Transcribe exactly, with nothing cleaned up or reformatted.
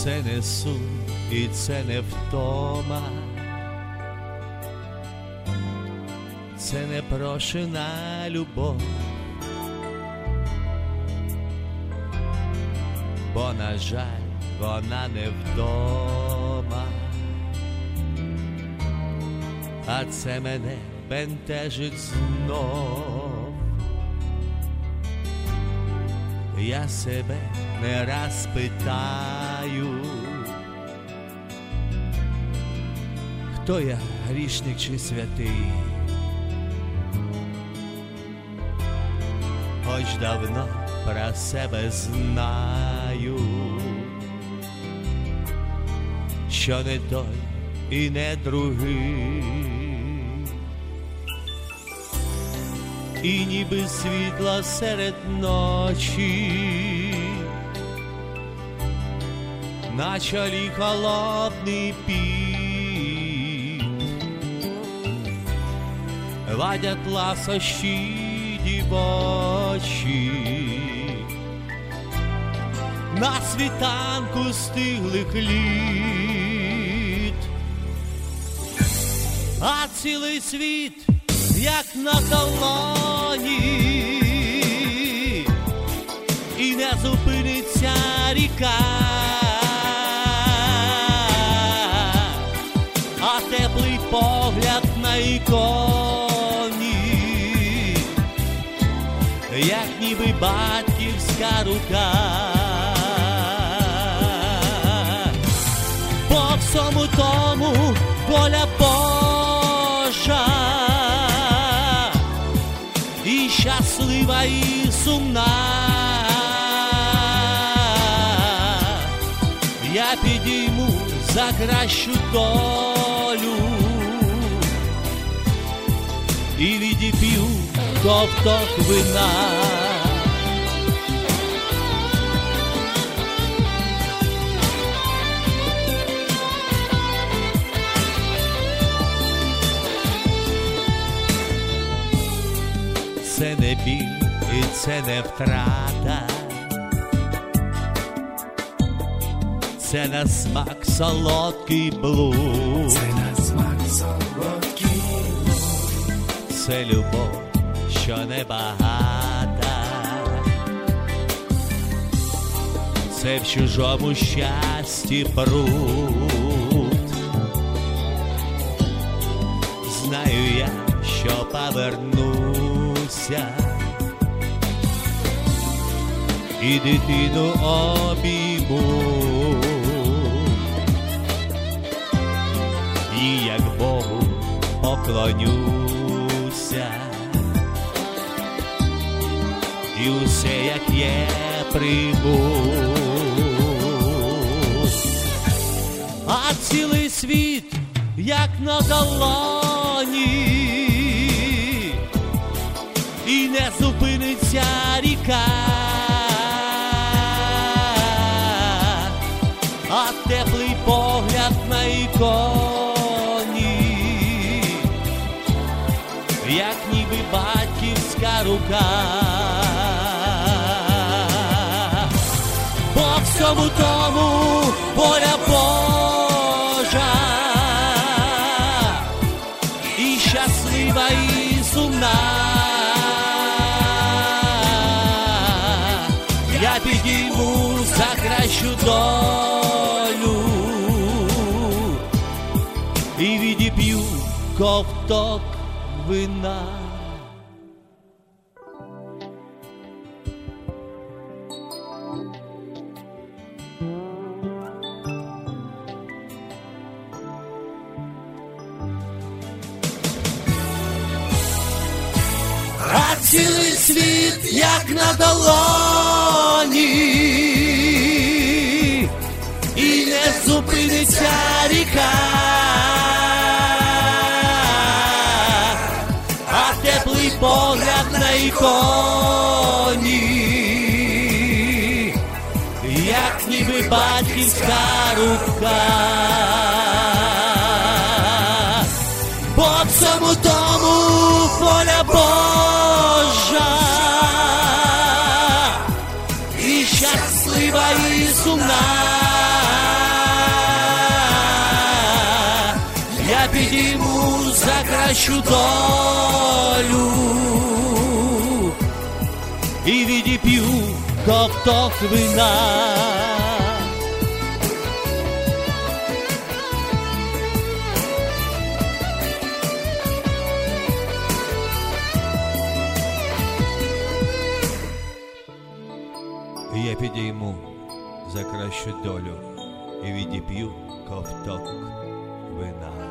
Це не сум і це не втома, це непрошена любов, бо, на жаль, вона не вдома, а це мене бентежить знов. Я себе не раз питаю, хто я, грішник чи святий, хоч давно про себе знаю, що не той і не другий, і ніби світло серед ночі, на чолі холодний піт, вадять ласощі дівочі, на світанку стиглих літ, а цілий світ як на долоні, і не зупиниться ріка, а теплий погляд на іконі, як ніби батьківська рука. По всьому тому воля Божа, і щаслива, і сумна. Я підійму за кращу долю і відіп'ю ковток вина. Це не біль і це не втрата, це на смак солодкий блуд, це на смак солодкий блуд, це любов, що небагата, це в чужому щасті пруд. Знаю я, що повернуся і дитину обійму, і як Богу поклонюся, і усе як є прийму. А цілий світ як на долоні, і не зупиниться ріка, а теплий погляд на іконі, як ніби батьківська рука. По всьому тому воля Божа, і щаслива, і сумна. Я підійму за кращу долю і відіп'ю ковток вина. А цілий світ як на долоні, і не зупиниться ріка, а теплий погляд на іконі, як ніби батьківська рука. По всьому тому воля Божа, і щаслива, і сумна. Я підійму за кращу долю і відіп'ю ковток вина. А цілий світ як на долоні, і не зупиниться ріка, а теплий погляд на іконі, як ніби батьківська рука. По всьому тому воля Божа, і щаслива, і сумна. Я підійму за кращу долю підійму за кращу долю і відіп'ю ковток вина. Я підійму за кращу долю і відіп'ю ковток вина.